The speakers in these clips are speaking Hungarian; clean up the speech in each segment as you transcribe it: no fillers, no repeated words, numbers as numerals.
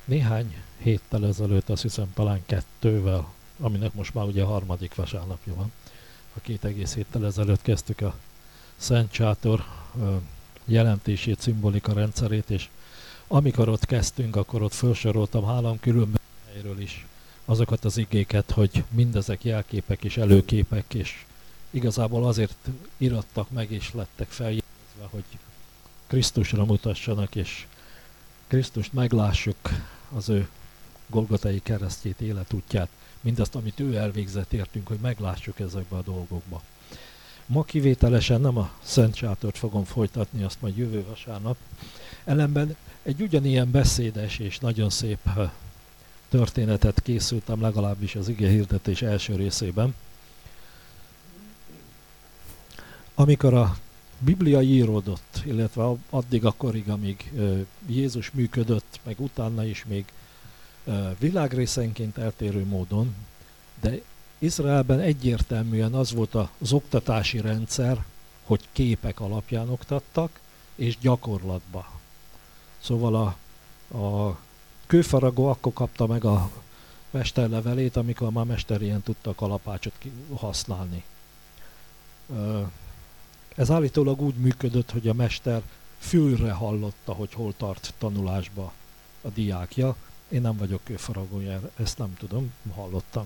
Néhány héttel ezelőtt, azt hiszem talán 2-vel, aminek most már ugye a 3. vasárnapja van. A 2 egész héttel ezelőtt kezdtük a Szent Sátor jelentését, szimbolika rendszerét, és amikor ott kezdtünk, akkor ott felsoroltam 3 különböző helyről is azokat az igéket, hogy mindezek jelképek és előképek, és igazából azért irattak meg és lettek feljegyezve, hogy Krisztusra mutassanak, és Krisztust meglássuk, az ő Golgotai keresztjét, életútját, mindazt, amit ő elvégzett értünk, hogy meglássuk ezekbe a dolgokba. Ma kivételesen nem a Szent Sátort fogom folytatni, azt majd jövő vasárnap. Ellenben egy ugyanilyen beszédes és nagyon szép történetet készültem, legalábbis az ige hirdetés első részében. Amikor a Biblia íródott, illetve addig akkorig, amíg Jézus működött, meg utána is még világrészenként eltérő módon, de Izraelben egyértelműen az volt az oktatási rendszer, hogy képek alapján oktattak, és gyakorlatba. Szóval a kőfaragó akkor kapta meg a mesterlevelét, amikor már mester ilyen tudta a kalapácsot használni. Ez állítólag úgy működött, hogy a mester fülre hallotta, hogy hol tart tanulásba a diákja. Én nem vagyok kőfaragó, ezt nem tudom, hallottam.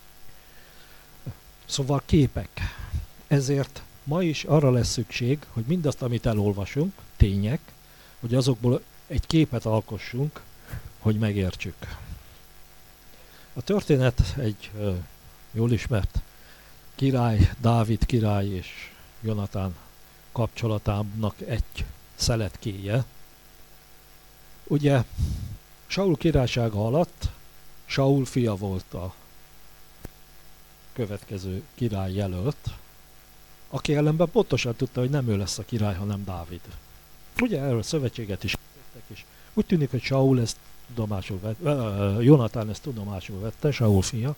Szóval képek. Ezért ma is arra lesz szükség, hogy mindazt, amit elolvasunk, tények, hogy azokból egy képet alkossunk, hogy megértsük. A történet egy jól ismert király, Dávid király és Jonatán kapcsolatának egy szeletkéje. Ugye Saul királysága alatt Saul fia volt a következő király jelölt, aki ellenben pontosan tudta, hogy nem ő lesz a király, hanem Dávid. Ugye erről szövetséget is tettek, és úgy tűnik, hogy Saul ezt tudomásul vette, Jonatán ezt tudomásul vette, Saul fia,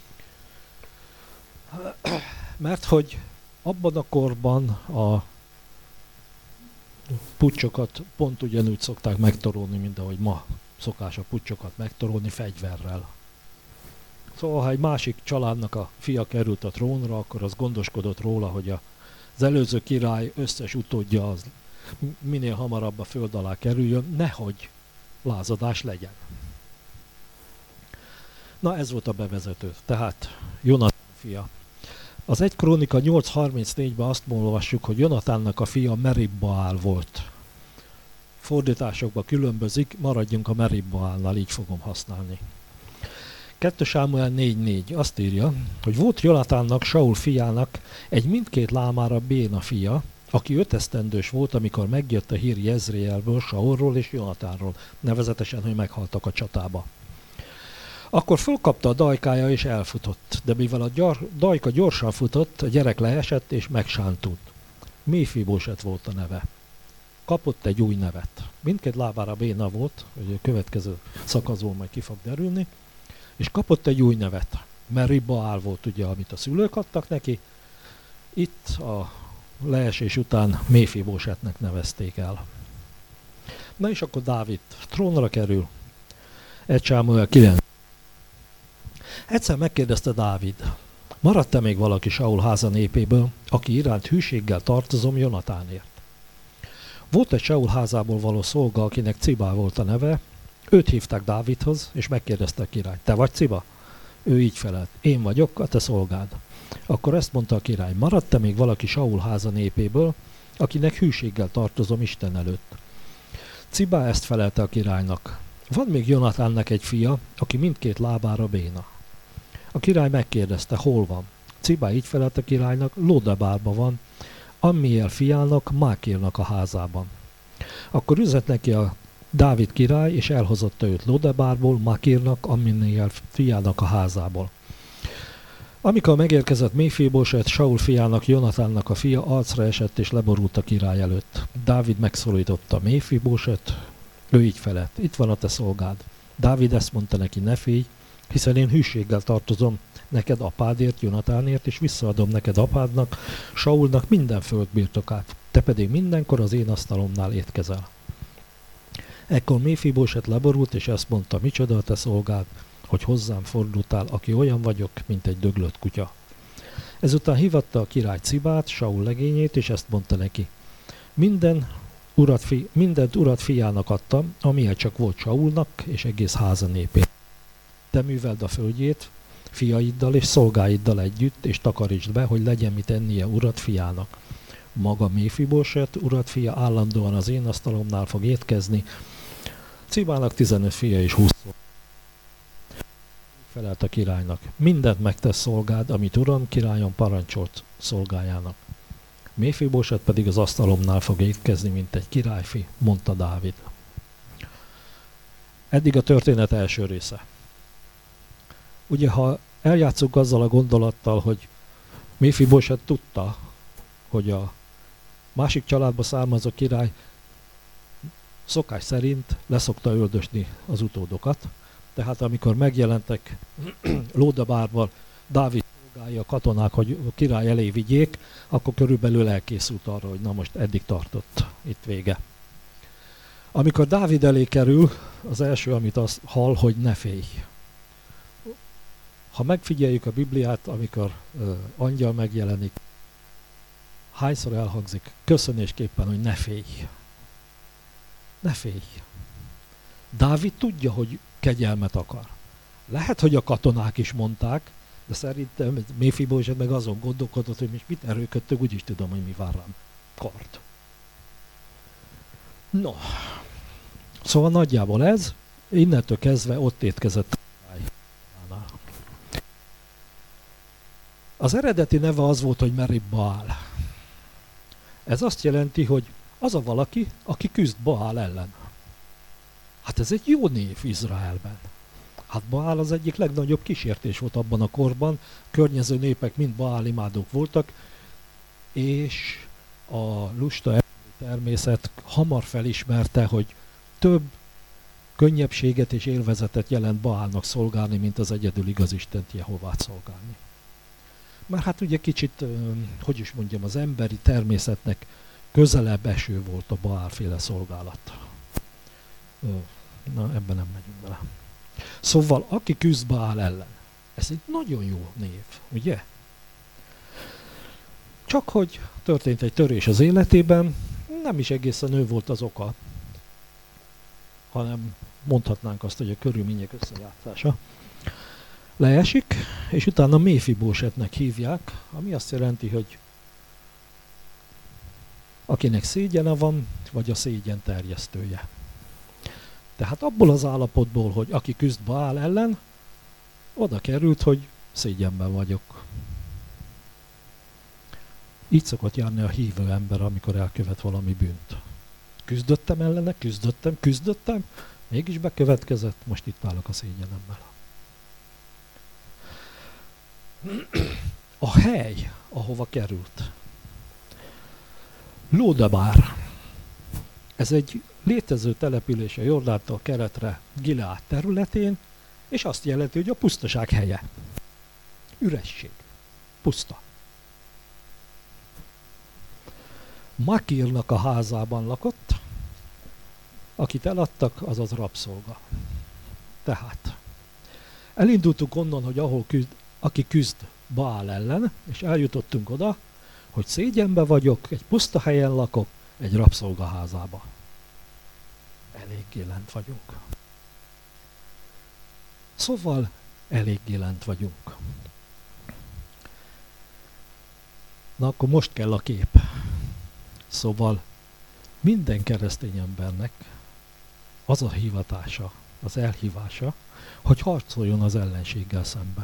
mert hogy abban a korban a puccsokat pont ugyanúgy szokták megtorolni, mint ahogy ma szokás a puccsokat megtorolni fegyverrel. Szóval, ha egy másik családnak a fia került a trónra, akkor az gondoskodott róla, hogy az előző király összes utódja az minél hamarabb a föld alá kerüljön, nehogy lázadás legyen. Na, ez volt a bevezető. Tehát Jonatán fia. Az 1 Krónika 8.34-ben azt olvassuk, hogy Jonatánnak a fia Merib-Baál volt. Fordításokban különbözik, maradjunk a Merib-Baálnál, így fogom használni. 2 Sámuel 4.4 azt írja, hogy volt Jonatánnak, Saul fiának egy mindkét lámára béna fia, aki 5 esztendős volt, amikor megjött a hír Jezreelből, Saulról és Jonatánról, nevezetesen, hogy meghaltak a csatába. Akkor fölkapta a dajkája és elfutott, de mivel a dajka gyorsan futott, a gyerek leesett és megsántult. Méfibóset volt a neve. Kapott egy új nevet. Mindkét lábára béna volt, hogy a következő szakaszból majd ki fog derülni, és kapott egy új nevet. Merib-Baál volt ugye, amit a szülők adtak neki. Itt a leesés után Méfibósetnek nevezték el. Na és akkor Dávid trónra kerül. 1 Sámuel 9. Egyszer megkérdezte Dávid, maradt-e még valaki Saul háza népéből, aki iránt hűséggel tartozom Jonatánért? Volt egy Saul házából való szolga, akinek Cibá volt a neve, őt hívták Dávidhoz, és megkérdezte a király, te vagy Ciba? Ő így felelt, én vagyok, a te szolgád. Akkor ezt mondta a király, maradt-e még valaki Saul háza népéből, akinek hűséggel tartozom Isten előtt? Cibá ezt felelte a királynak, van még Jonatánnak egy fia, aki mindkét lábára béna. A király megkérdezte, hol van? Cibá így felelt a királynak, Lódebárban van, Ammiel fiának, Mákírnak a házában. Akkor üzent neki a Dávid király, és elhozotta őt Lódebárból, Mákírnak, Ammiel fiának a házából. Amikor megérkezett Méfibóset, Saul fiának, Jonatánnak a fia, arcra esett és leborult a király előtt. Dávid megszólította Méfibóset, ő így felett, itt van a te szolgád. Dávid ezt mondta neki, ne félj, hiszen én hűséggel tartozom neked apádért, Jonatánért, és visszaadom neked apádnak, Saulnak minden földbirtokát, te pedig mindenkor az én asztalomnál étkezel. Ekkor Méfibóset leborult, és ezt mondta: micsoda a te szolgád, hogy hozzám fordultál, aki olyan vagyok, mint egy döglött kutya. Ezután hívatta a király Cibát, Saul legényét, és ezt mondta neki: mindent urat fiának adtam, amilyen csak volt Saulnak és egész háza népén. Te műveld a földjét, fiaiddal és szolgáiddal együtt, és takarítsd be, hogy legyen mit ennie urat fiának. Maga Méfibóset, urat fia állandóan az én asztalomnál fog étkezni. Cibának 15 fia és 20 felelt a királynak: mindent megtesz szolgád, amit uram, királyom parancsolt szolgájának. Méfibóset pedig az asztalomnál fog étkezni, mint egy királyfi, mondta Dávid. Eddig a történet első része. Ugye, ha eljátszunk azzal a gondolattal, hogy Méfibóset tudta, hogy a másik családba származó király szokás szerint leszokta öldösni az utódokat, tehát amikor megjelentek Lódebárban Dávid szolgái, a katonák, hogy a király elé vigyék, akkor körülbelül elkészült arra, hogy na most eddig tartott, itt vége. Amikor Dávid elé kerül, az első, amit azt hall, hogy ne félj. Ha megfigyeljük a Bibliát, amikor angyal megjelenik, hányszor elhangzik köszönésképpen, hogy ne félj. Ne félj. Dávid tudja, hogy kegyelmet akar. Lehet, hogy a katonák is mondták, de szerintem Méfibóset meg azon gondolkodott, hogy most mit erőködtök, úgyis tudom, hogy mi vár rám. Kard. No. Szóval nagyjából ez, innentől kezdve ott étkezett. Az eredeti neve az volt, hogy Merib Baál. Ez azt jelenti, hogy az a valaki, aki küzd Baál ellen. Hát ez egy jó név Izraelben. Hát Baál az egyik legnagyobb kísértés volt abban a korban, környező népek mind Baál imádók voltak, és a lusta emberi természet hamar felismerte, hogy több könnyebbséget és élvezetet jelent Baálnak szolgálni, mint az egyedül igaz Istent, Jehovát szolgálni. Mert hát ugye kicsit, hogy is mondjam, az emberi természetnek közelebb eső volt a Baálféle szolgálat. Na, ebben nem megyünk bele. Szóval, aki küzd Baál ellen, ez egy nagyon jó név, ugye? Csak hogy történt egy törés az életében, nem is egészen ő volt az oka, hanem mondhatnánk azt, hogy a körülmények összejátszása. Leesik, és utána Méfibósetnek hívják, ami azt jelenti, hogy akinek szégyene van, vagy a szégyen terjesztője. Tehát abból az állapotból, hogy aki küzd Baál ellen, oda került, hogy szégyenben vagyok. Így szokott járni a hívő ember, amikor elkövet valami bűnt. Küzdöttem ellene, küzdöttem, mégis bekövetkezett, most itt állok a szégyenemmel. A hely, ahova került. Lódebár. Ez egy létező település a Jordántól keletre, Gileád területén, és azt jelenti, hogy a pusztaság helye. Üresség. Puszta. Makírnak a házában lakott, akit eladtak, azaz rabszolga. Tehát elindultunk onnan, hogy aki küzd Baál ellen, és eljutottunk oda, hogy szégyenbe vagyok, egy puszta helyen lakok, egy rabszolgaházába. Eléggé lent vagyunk. Szóval eléggé lent vagyunk. Na akkor most kell a kép. Szóval minden keresztény embernek az a hivatása, az elhívása, hogy harcoljon az ellenséggel szemben.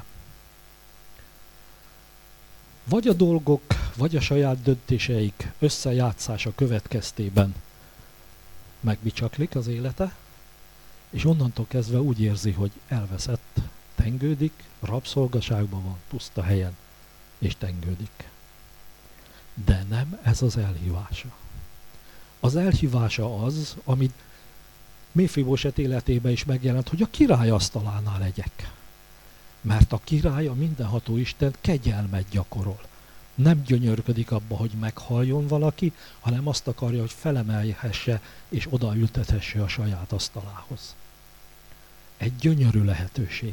Vagy a dolgok, vagy a saját döntéseik összejátszása következtében megbicsaklik az élete, és onnantól kezdve úgy érzi, hogy elveszett, tengődik, rabszolgaságban van, puszta helyen, és tengődik. De nem ez az elhívása. Az elhívása az, amit Méfibóset életében is megjelent, hogy a király asztalánál legyek. Mert a király, a mindenható Isten kegyelmet gyakorol. Nem gyönyörködik abba, hogy meghalljon valaki, hanem azt akarja, hogy felemelhesse és odaültethesse a saját asztalához. Egy gyönyörű lehetőség.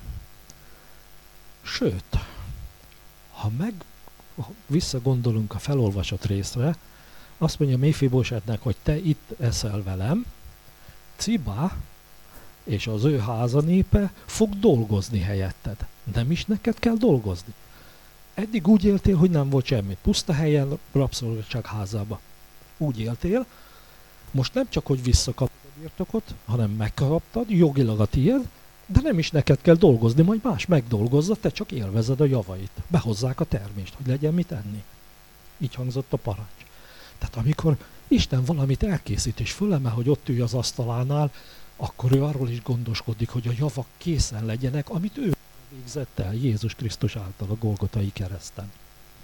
Sőt, ha visszagondolunk a felolvasott részre, azt mondja Méfibosetnek, hogy te itt eszel velem, Ciba és az ő háza népe fog dolgozni helyetted. Nem is neked kell dolgozni. Eddig úgy éltél, hogy nem volt semmi. Puszta helyen, rabszolgaság házába. Úgy éltél, most nem csak, hogy visszakaptad a birtokot, hanem megkaptad, jogilag a tiéd, de nem is neked kell dolgozni, majd más megdolgozza, te csak élvezed a javait. Behozzák a termést, hogy legyen mit enni. Így hangzott a parancs. Tehát amikor Isten valamit elkészít és fölemel, hogy ott ülj az asztalánál, akkor ő arról is gondoskodik, hogy a javak készen legyenek, amit ő végzett el Jézus Krisztus által a Golgotai kereszten.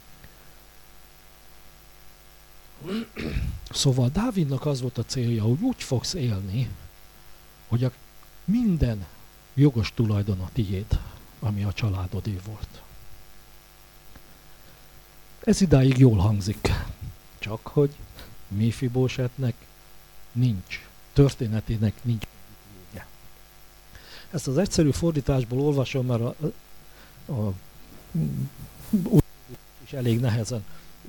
Szóval Dávidnak az volt a célja, hogy úgy fogsz élni, hogy a minden jogos tulajdon a tiéd, ami a családodé volt. Ez idáig jól hangzik, csak hogy Méfibosetnek nincs, történetének nincs vége. Ezt az egyszerű fordításból olvasom, mert és elég nehezen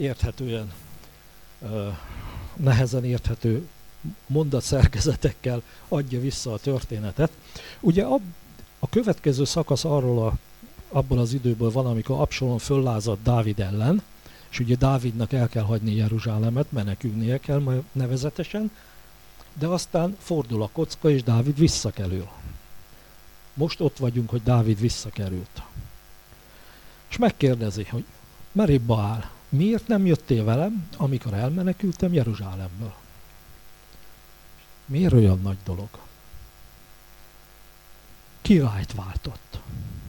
érthető mondatszerkezetekkel adja vissza a történetet. Ugye a következő szakasz abból az időből van, amikor Absalom föllázadt Dávid ellen, és ugye Dávidnak el kell hagyni Jeruzsálemet, menekülnie kell nevezetesen, de aztán fordul a kocka, és Dávid visszakerül. Most ott vagyunk, hogy Dávid visszakerült. És megkérdezi, hogy Merib-Baál, miért nem jöttél velem, amikor elmenekültem Jeruzsálemből? Miért olyan nagy dolog? Királyt váltott.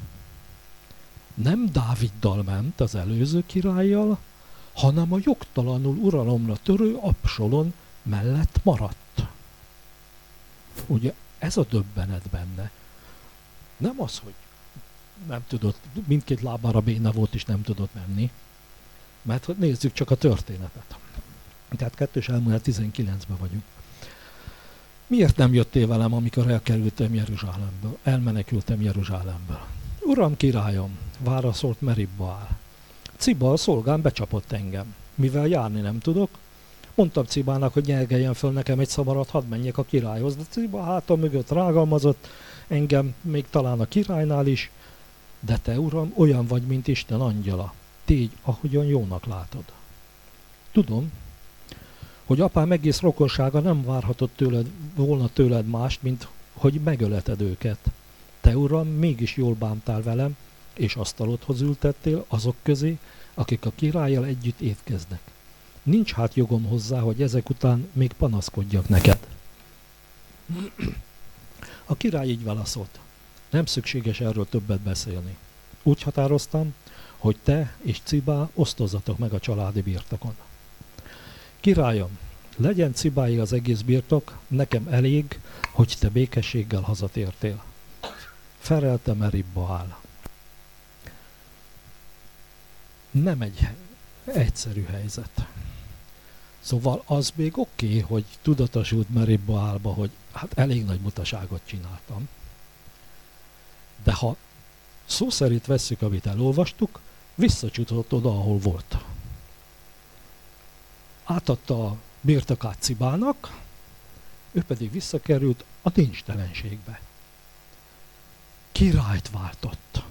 Nem Dáviddal ment az előző királlyal, hanem a jogtalanul uralomra törő Absalom mellett maradt. Ugye ez a döbbenet benne. Nem az, hogy nem tudott, mindkét lábára béna volt és nem tudott menni, mert nézzük csak a történetet. Tehát 2 Sámuel 19-ben vagyunk. Miért nem jöttél velem, amikor elmenekültem Jeruzsálemből? Uram, királyom, válaszolt Merib-Baál. Ciba, a szolgám becsapott engem. Mivel járni nem tudok, mondtam Cibának, hogy nyelgeljen föl nekem egy szamarat, hadd menjek a királyhoz, de Ciba hátam mögött rágalmazott engem, még talán a királynál is, de te, uram, olyan vagy, mint Isten angyala. Tégy, ahogyan jónak látod. Tudom, hogy apám egész rokonsága nem várhatott volna tőled mást, mint hogy megöleted őket. Te, uram, mégis jól bántál velem, és asztalodhoz ültettél azok közé, akik a királlyal együtt étkeznek. Nincs hát jogom hozzá, hogy ezek után még panaszkodjak neked. A király így válaszolt. Nem szükséges erről többet beszélni. Úgy határoztam, hogy te és Ciba osztozzatok meg a családi birtokon. Királyom, legyen Cibáé az egész birtok, nekem elég, hogy te békességgel hazatértél. Felelte Merib-Baál. Nem egy egyszerű helyzet. Szóval az még oké, hogy tudatosult Merib-Baálba, hogy hát elég nagy butaságot csináltam. De ha szó szerint vesszük, amit elolvastuk, visszacsutott oda, ahol volt. Átadta a birtokát Cibának, ő pedig visszakerült a dincstelenségbe. Királyt váltott.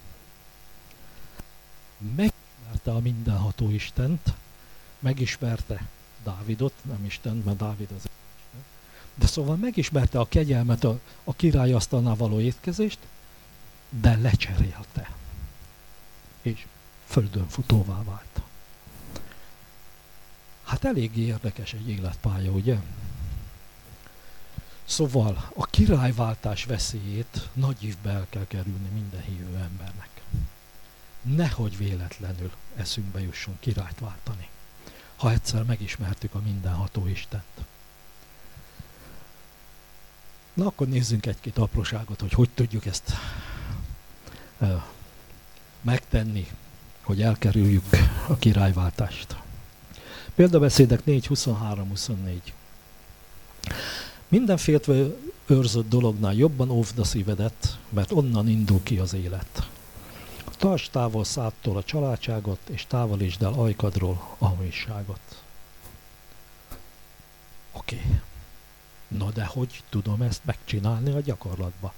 Megismerte a mindenható Istent, megismerte Dávidot, nem Isten, mert Dávid az Isten, de szóval megismerte a kegyelmet, a király asztalnál való étkezést, de lecserélte, és földön futóvá vált. Hát eléggé érdekes egy életpálya, ugye? Szóval a királyváltás veszélyét nagy ívbe el kell kerülni minden hívő embernek. Nehogy véletlenül eszünkbe jusson királyt váltani, ha egyszer megismertük a mindenható Istent. Na akkor nézzünk egy-két apróságot, hogy tudjuk ezt megtenni hogy elkerüljük a királyváltást. Példabeszédek 4.23-24. Minden féltve őrzött dolognál jobban óvd a szívedet, mert onnan indul ki az élet. Tartsd távol szádtól a családságot, és távolítsd el ajkadról a hamisságot. Oké. Na de hogy tudom ezt megcsinálni a gyakorlatba?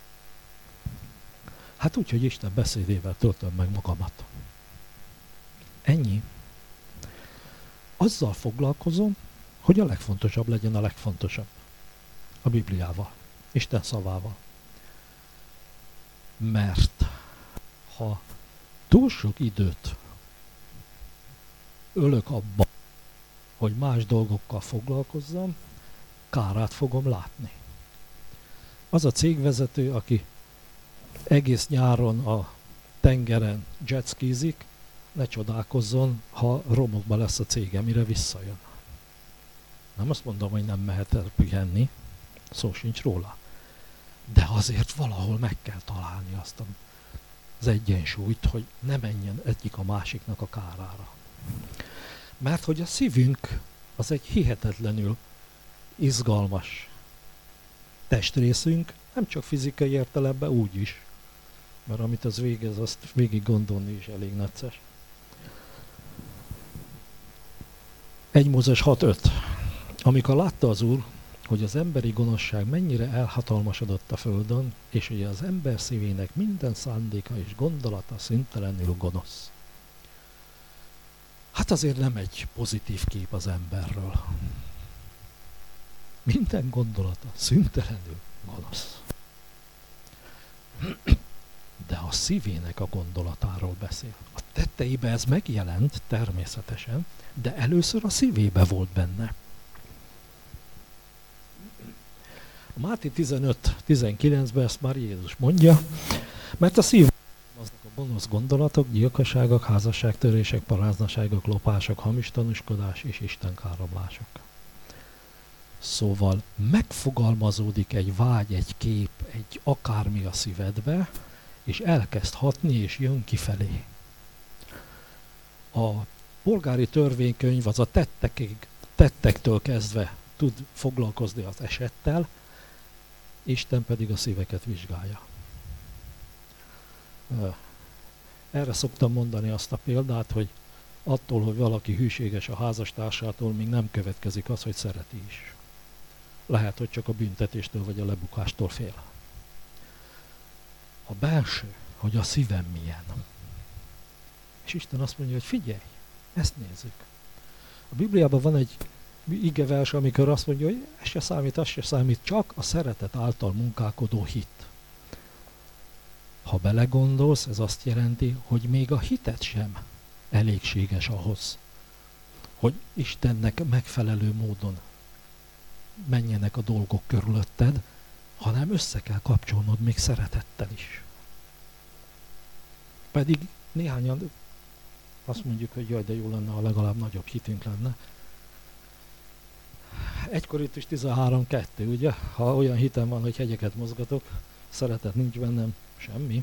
Hát úgy, hogy Isten beszédével töltöm meg magamat. Ennyi. Azzal foglalkozom, hogy a legfontosabb legyen a legfontosabb. A Bibliával, Isten szavával. Mert ha túl sok időt ölök abba, hogy más dolgokkal foglalkozzam, kárát fogom látni. Az a cégvezető, aki egész nyáron a tengeren jetskizik, ne csodálkozzon, ha romokba lesz a cége, mire visszajön. Nem azt mondom, hogy nem mehet el pihenni, szó sincs róla. De azért valahol meg kell találni azt az egyensúlyt, hogy ne menjen egyik a másiknak a kárára. Mert hogy a szívünk az egy hihetetlenül izgalmas testrészünk, nem csak fizikai értelemben, úgy is. Mert amit az végez, azt végig gondolni is elég necces. 1 Mózes 6.5. Amikor látta az Úr, hogy az emberi gonoszság mennyire elhatalmasodott a földön, és hogy az ember szívének minden szándéka és gondolata szüntelenül gonosz. Hát azért nem egy pozitív kép az emberről. Minden gondolata szüntelenül gonosz. De a szívének a gondolatáról beszél. A tetteibe ez megjelent természetesen, de először a szívébe volt benne. A Máté 15-19-ben ezt már Jézus mondja, mert a szívben aznak a gonosz gondolatok, gyilkosságok, házasságtörések, paráznaságok, lopások, hamis tanúskodás és istenkáromlások. Szóval megfogalmazódik egy vágy, egy kép, egy akármi a szívedbe, és elkezd hatni, és jön kifelé. A polgári törvénykönyv az a tettektől kezdve tud foglalkozni az esettel, Isten pedig a szíveket vizsgálja. Erre szoktam mondani azt a példát, hogy attól, hogy valaki hűséges a házastársától, még nem következik az, hogy szereti is. Lehet, hogy csak a büntetéstől vagy a lebukástól fél. A belső, hogy a szívem milyen. És Isten azt mondja, hogy figyelj, ezt nézzük. A Bibliában van egy igevers, amikor azt mondja, hogy ez se számít, csak a szeretet által munkálkodó hit. Ha belegondolsz, ez azt jelenti, hogy még a hited sem elégséges ahhoz, hogy Istennek megfelelő módon menjenek a dolgok körülötted, hanem össze kell kapcsolnod még szeretettel is. Pedig néhányan azt mondjuk, hogy jaj, de jó lenne, ha legalább nagyobb hitünk lenne. 1 Korintus 13.2, ugye? Ha olyan hitem van, hogy hegyeket mozgatok, szeretet nincs bennem, semmi.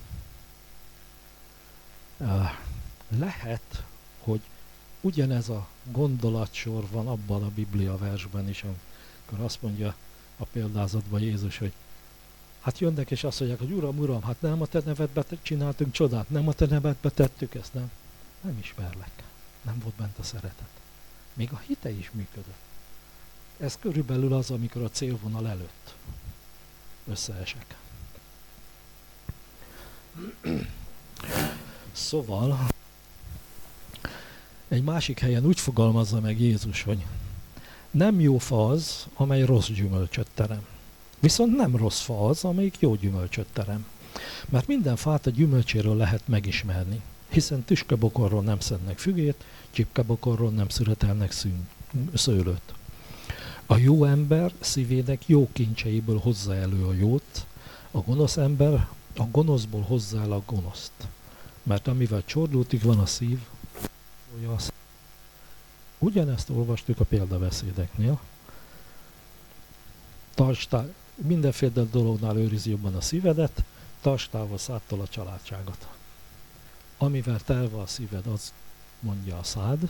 Lehet, hogy ugyanez a gondolatsor van abban a Biblia versben is, amikor azt mondja a példázatban Jézus, hogy hát jönnek és azt mondják, hogy Uram, Uram, hát nem a te nevedbe csináltunk csodát, nem a te nevedbe tettük ezt, nem? Nem ismerlek. Nem volt bent a szeretet. Még a hite is működött. Ez körülbelül az, amikor a célvonal előtt összeesek. Szóval egy másik helyen úgy fogalmazza meg Jézus, hogy nem jó fa az, amely rossz gyümölcsöt terem. Viszont nem rossz fa az, amelyik jó gyümölcsöt terem. Mert minden fát a gyümölcséről lehet megismerni, hiszen tüskebokorról nem szednek fügét, csipkebokorról nem szüretelnek szőlőt. A jó ember szívének jó kincseiből hozza elő a jót, a gonosz ember a gonoszból hozza el a gonoszt. Mert amivel csordultig van a szív, ugyanezt olvastuk a példabeszédeknél. Mindenféle dolognál őriz jobban a szívedet, tartsd távol szádtól a családságot. amivel telve a szíved, az mondja a szád,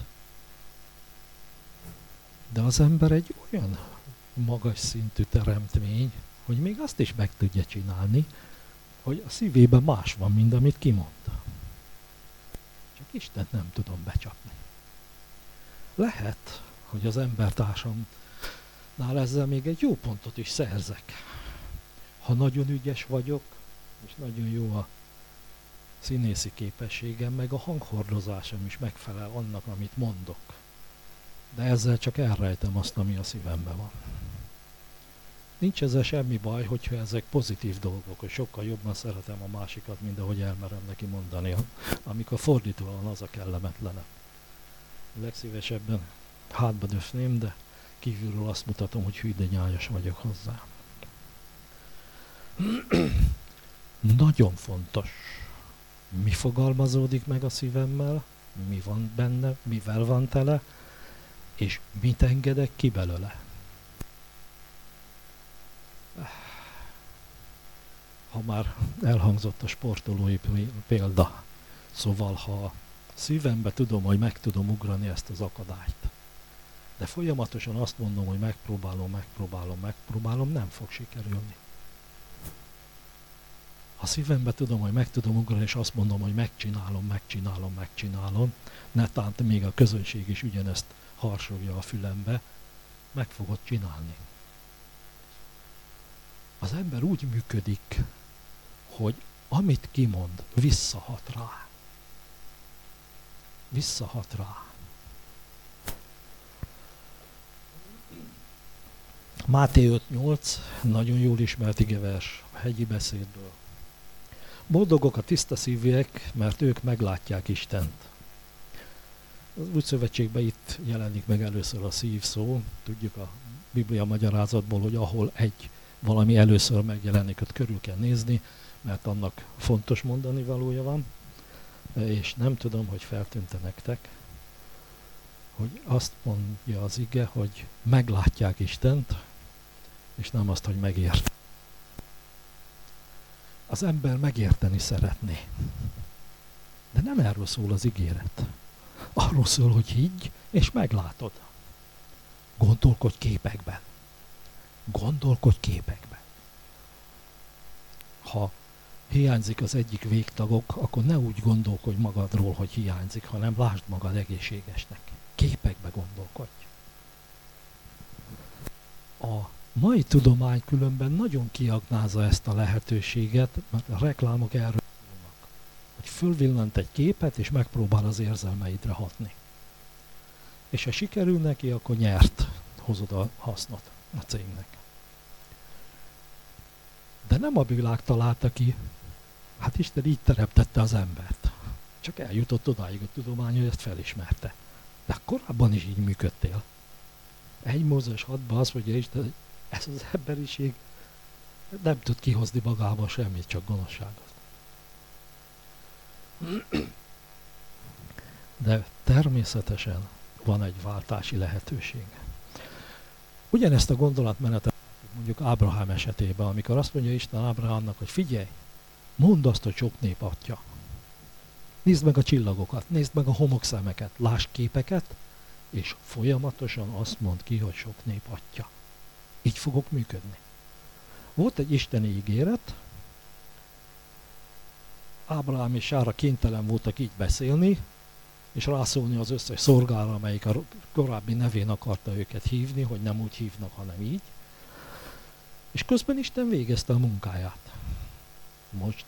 de az ember egy olyan magas szintű teremtmény, hogy még azt is meg tudja csinálni, hogy a szívében más van, mint amit kimond. Csak Istent nem tudom becsapni. Lehet, hogy az embertársamnál ezzel még egy jó pontot is szerzek. Ha nagyon ügyes vagyok, és nagyon jó a színészi képességem, meg a hanghordozásom is megfelel annak, amit mondok. De ezzel csak elrejtem azt, ami a szívemben van. Nincs ezzel semmi baj, hogyha ezek pozitív dolgok, hogy sokkal jobban szeretem a másikat, mint ahogy elmerem neki mondani. Amikor fordítva van, az a kellemetlenebb. Legszívesebben hátba döfném, de kívülről azt mutatom, hogy hű, de nyájas vagyok hozzá. Nagyon fontos, mi fogalmazódik meg a szívemmel, mi van benne, mivel van tele, és mit engedek ki belőle. Ha már elhangzott a sportolói példa, szóval ha szívembe tudom, hogy meg tudom ugrani ezt az akadályt, de folyamatosan azt mondom, hogy megpróbálom, nem fog sikerülni. Ha szívembe tudom, hogy meg tudom ugrani, és azt mondom, hogy megcsinálom, netán még a közönség is ugyanezt harsogja a fülembe, meg fogod csinálni. Az ember úgy működik, hogy amit kimond, visszahat rá. Máté 5.8, nagyon jól ismert igevers a hegyi beszédből. Boldogok a tiszta szívűek, mert ők meglátják Istent. Az Új Szövetségben itt jelenik meg először a szív szó. Tudjuk a Biblia magyarázatból, hogy ahol valami először megjelenik, ott körül kell nézni, mert annak fontos mondani valója van. És nem tudom, hogy feltűnte nektek, hogy azt mondja az ige, hogy meglátják Istent, és nem azt, hogy megért. Az ember megérteni szeretné. De nem erről szól az ígéret. Arról szól, hogy higgy, és meglátod. Gondolkodj képekben. Ha hiányzik az egyik végtagok, akkor ne úgy gondolkodj magadról, hogy hiányzik, hanem lásd magad egészségesnek. Képekbe gondolkodj. A mai tudomány különben nagyon kiaknázza ezt a lehetőséget, mert a reklámok erről szólnak, hogy fölvillant egy képet, és megpróbál az érzelmeidre hatni. És ha sikerül neki, akkor nyert, hozod a hasznot a cégnek. De nem a világ találta ki, hát Isten így teremtette az embert. Csak eljutott odáig a tudomány, hogy ezt felismerte. De korábban is így működtél. 1 Mózes 6-ban azt mondja Isten, ez az emberiség nem tud kihozni magába semmit, csak gonoszságot. De természetesen van egy váltási lehetőség. Ugyanezt a gondolatmenetet mondjuk Ábrahám esetében, amikor azt mondja Isten Ábrahámnak, hogy figyelj, mondd azt, hogy sok nép atya. Nézd meg a csillagokat, nézd meg a homokszemeket, lásd képeket, és folyamatosan azt mond ki, hogy sok nép atya. Így fogok működni. Volt egy isteni ígéret, Ábrahám és Sára kénytelen voltak így beszélni, és rászólni az összes szolgára, amelyik a korábbi nevén akarta őket hívni, hogy nem úgy hívnak, hanem így. És közben Isten végezte a munkáját. Most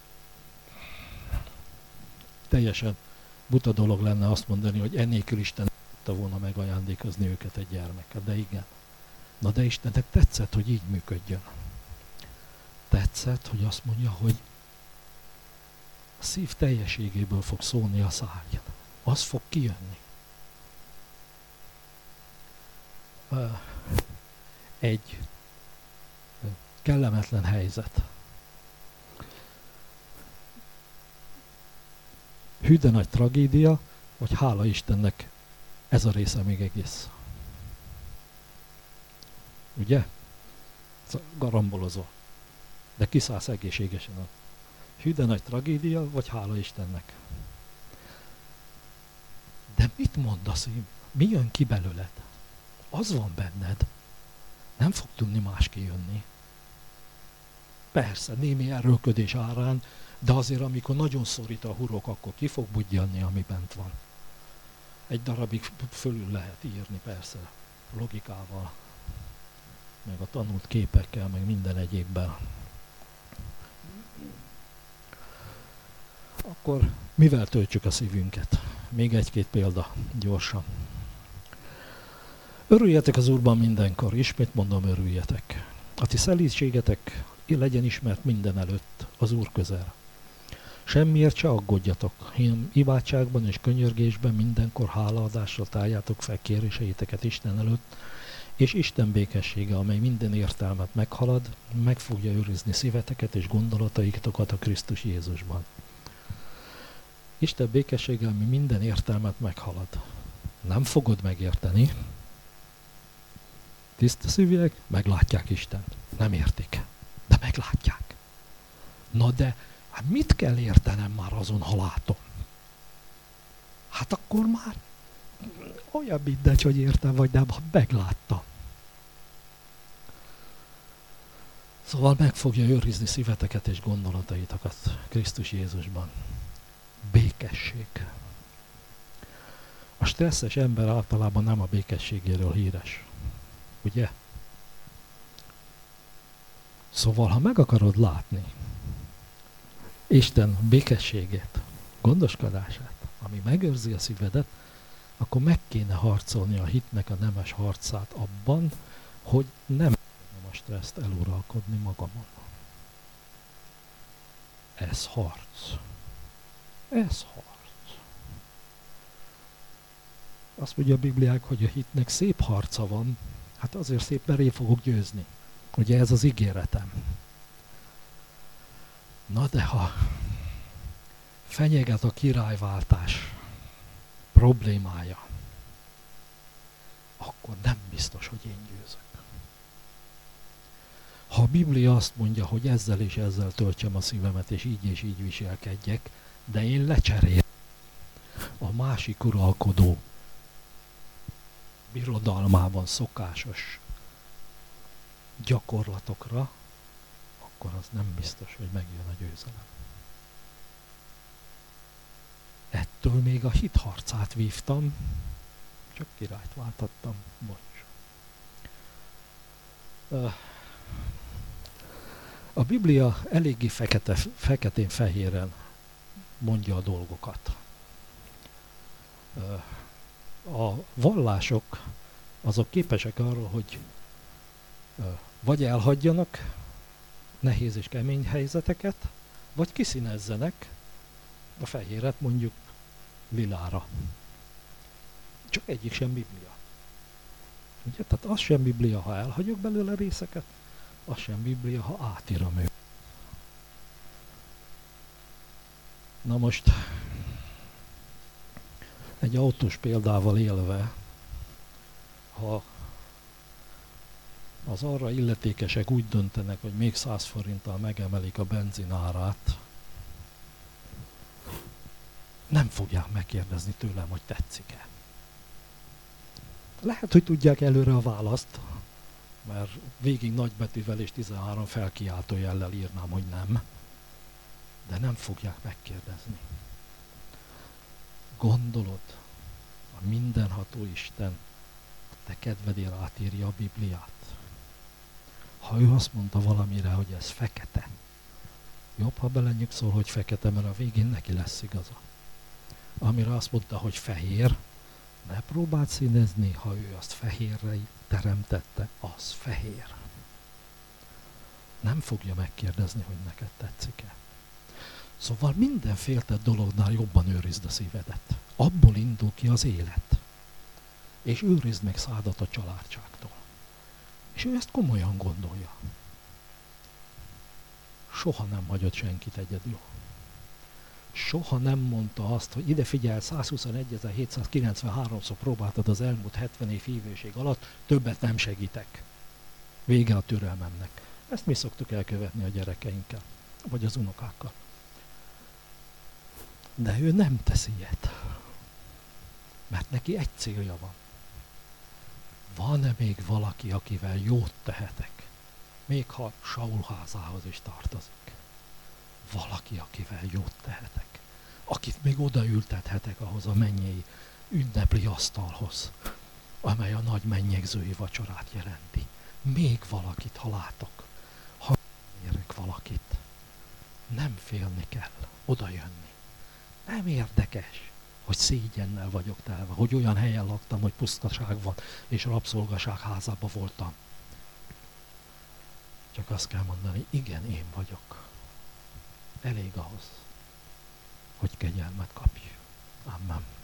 teljesen buta dolog lenne azt mondani, hogy ennélkül Isten tudta volna megajándékozni őket egy gyermekkel, de igen. Na de Istennek tetszett, hogy így működjön. Tetszett, hogy azt mondja, hogy a szív teljességéből fog szólni a szárny. Az fog kijönni. Egy kellemetlen helyzet. Hű de nagy tragédia, vagy hála Istennek ez a része még egész. Ugye? Garambolozol. De kiszállsz egészségesen. Hű de nagy tragédia, vagy hála Istennek. Mit mond a szív? Mi jön ki belőled? Az van benned. Nem fog tudni más kijönni. Persze, némi erőlködés árán, de azért, amikor nagyon szorít a hurok, akkor ki fog budjanni, ami bent van. Egy darabig fölül lehet írni, persze, logikával, meg a tanult képekkel, meg minden egyébben. Akkor mivel töltsük a szívünket? Még egy-két példa, gyorsan. Örüljetek az Úrban mindenkor, ismét mondom, örüljetek. A ti szelídségetek legyen ismert minden előtt, az Úr közel. Semmiért se aggódjatok, hanem imádságban és könyörgésben mindenkor hálaadással táljátok fel kéréseiteket Isten előtt, és Isten békessége, amely minden értelmet meghalad, meg fogja őrizni szíveteket és gondolataitokat a Krisztus Jézusban. Isten békessége, ami minden értelmet meghalad. Nem fogod megérteni. Tiszta szívűek meglátják Istent. Nem értik, de meglátják. Na de, hát mit kell értenem már azon, ha látom? Hát akkor már olyan mindegy, hogy értem vagy nem, ha megláttam. Szóval meg fogja őrizni szíveteket és gondolataitokat Krisztus Jézusban. Békesség. A stresszes ember általában nem a békességéről híres. Ugye? Szóval, ha meg akarod látni Isten békességét, gondoskodását, ami megőrzi a szívedet, akkor meg kéne harcolni a hitnek a nemes harcát abban, hogy nem a stresszt eluralkodni magamon. Ez harc. Ez harc. Azt mondja a Bibliák, hogy a hitnek szép harca van, hát azért szép, mert én fogok győzni. Ugye ez az ígéretem. Na de ha fenyeget a királyváltás problémája, akkor nem biztos, hogy én győzök. Ha a Biblia azt mondja, hogy ezzel és ezzel töltsem a szívemet, és így viselkedjek, de én lecserélem a másik uralkodó birodalmában szokásos gyakorlatokra, akkor az nem biztos, hogy megjön a győzelem. Ettől még a hitharcát vívtam, csak királyt váltattam, bocs. A Biblia eléggé feketén-fehéren mondja a dolgokat. A vallások azok képesek arra, hogy vagy elhagyjanak nehéz és kemény helyzeteket, vagy kiszínezzenek a fehéret mondjuk lilára. Csak egyik sem Biblia. Ugye? Tehát az sem Biblia, ha elhagyok belőle részeket, az sem Biblia, ha átírom őket. Na most egy autós példával élve, ha az arra illetékesek úgy döntenek, hogy még 100 forinttal megemelik a benzinárát, nem fogják megkérdezni tőlem, hogy tetszik-e. Lehet, hogy tudják előre a választ, mert végig nagybetűvel és 13 felkiáltó jellel írnám, hogy nem, de nem fogják megkérdezni. Gondolod, a mindenható Isten a te kedvedért átírja a Bibliát. Ha ő azt mondta valamire, hogy ez fekete, jobb, ha belenyugszol, hogy fekete, mert a végén neki lesz igaza. Amire azt mondta, hogy fehér, ne próbáld színezni, ha ő azt fehérre teremtette, az fehér. Nem fogja megkérdezni, hogy neked tetszik-e. Szóval minden féltett dolognál jobban őrizd a szívedet. Abból indul ki az élet. És őrizd meg szádat a családságtól. És ő ezt komolyan gondolja. Soha nem hagyott senkit egyedül. Soha nem mondta azt, hogy ide figyelj, 121.793-szor próbáltad az elmúlt 70 év hívőség alatt, többet nem segítek. Vége a türelmemnek. Ezt mi szoktuk elkövetni a gyerekeinkkel, vagy az unokákkal. De ő nem tesz ilyet. Mert neki egy célja van. Van-e még valaki, akivel jót tehetek? Még ha Saul házához is tartozik. Valaki, akivel jót tehetek. Akit még odaültethetek ahhoz a mennyei ünnepli asztalhoz, amely a nagy mennyegzői vacsorát jelenti. Még valakit, ha látok. Ha érek valakit. Nem félni kell odajönni. Nem érdekes, hogy szégyennel vagyok telve, hogy olyan helyen laktam, hogy pusztaság van, és rabszolgaság házában voltam. Csak azt kell mondani, igen, én vagyok. Elég ahhoz, hogy kegyelmet kapj. Amen.